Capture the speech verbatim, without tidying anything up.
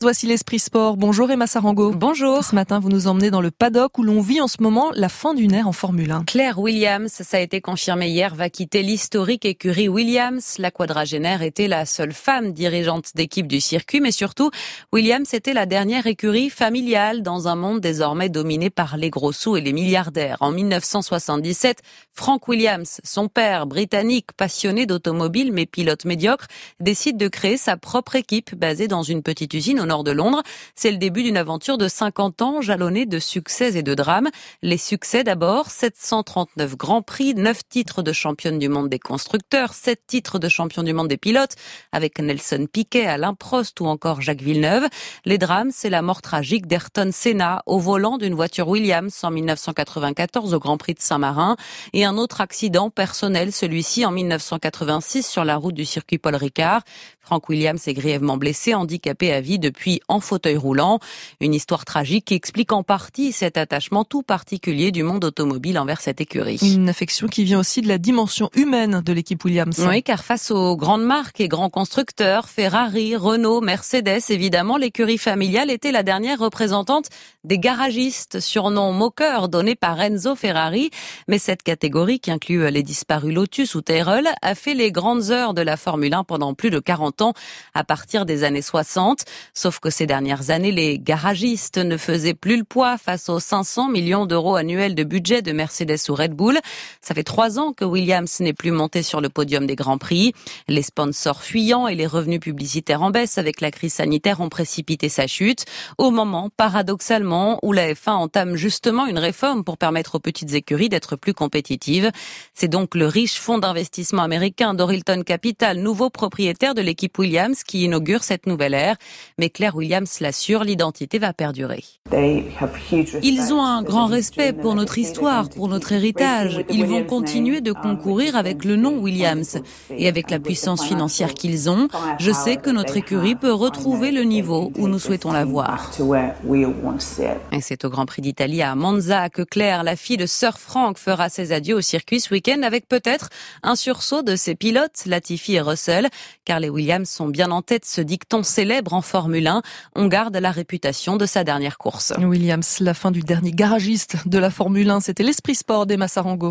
Voici l'Esprit Sport. Bonjour Emma Sarango. Bonjour. Ce matin, vous nous emmenez dans le paddock où l'on vit en ce moment la fin d'une ère en Formule un. Claire Williams, ça a été confirmé hier, va quitter l'historique écurie Williams. La quadragénaire était la seule femme dirigeante d'équipe du circuit, mais surtout, Williams était la dernière écurie familiale dans un monde désormais dominé par les gros sous et les milliardaires. En dix-neuf cent soixante-dix-sept, Frank Williams, son père britannique passionné d'automobile mais pilote médiocre, décide de créer sa propre équipe basée dans une petite usine au nord de Londres. C'est le début d'une aventure de cinquante ans jalonnée de succès et de drames. Les succès d'abord, sept cent trente-neuf grands prix, neuf titres de championne du monde des constructeurs, sept titres de champion du monde des pilotes avec Nelson Piquet, Alain Prost ou encore Jacques Villeneuve. Les drames, c'est la mort tragique d'Ayrton Senna au volant d'une voiture Williams en dix-neuf cent quatre-vingt-quatorze au Grand Prix de Saint-Marin et un autre accident personnel, celui-ci en dix-neuf cent quatre-vingt-six sur la route du circuit Paul Ricard. Frank Williams est grièvement blessé, handicapé à vie depuis en fauteuil roulant. Une histoire tragique qui explique en partie cet attachement tout particulier du monde automobile envers cette écurie. Une affection qui vient aussi de la dimension humaine de l'équipe Williams. Oui, car face aux grandes marques et grands constructeurs, Ferrari, Renault, Mercedes, évidemment, l'écurie familiale était la dernière représentante des garagistes, surnom moqueur donné par Enzo Ferrari. Mais cette catégorie, qui inclut les disparus Lotus ou Tyrrell, a fait les grandes heures de la Formule un pendant plus de quarante ans, à partir des années soixante. Sauf que ces dernières années, les garagistes ne faisaient plus le poids face aux cinq cents millions d'euros annuels de budget de Mercedes ou Red Bull. Ça fait trois ans que Williams n'est plus monté sur le podium des Grands Prix. Les sponsors fuyants et les revenus publicitaires en baisse avec la crise sanitaire ont précipité sa chute. Au moment, paradoxalement, où la F un entame justement une réforme pour permettre aux petites écuries d'être plus compétitives. C'est donc le riche fonds d'investissement américain Dorilton Capital, nouveau propriétaire de l'équipe Williams, qui inaugure cette nouvelle ère. Mais Claire Williams l'assure, l'identité va perdurer. Ils ont un grand respect pour notre histoire, pour notre héritage. Ils vont continuer de concourir avec le nom Williams. Et avec la puissance financière qu'ils ont, je sais que notre écurie peut retrouver le niveau où nous souhaitons la voir. Et c'est au Grand Prix d'Italie à Monza que Claire, la fille de Sir Frank, fera ses adieux au circuit ce week-end avec peut-être un sursaut de ses pilotes, Latifi et Russell, car les Williams sont bien en tête, ce dicton célèbre en Formule un. On garde la réputation de sa dernière course. Williams, la fin du dernier garagiste de la Formule un, c'était l'Esprit Sport d'Emma Sarango.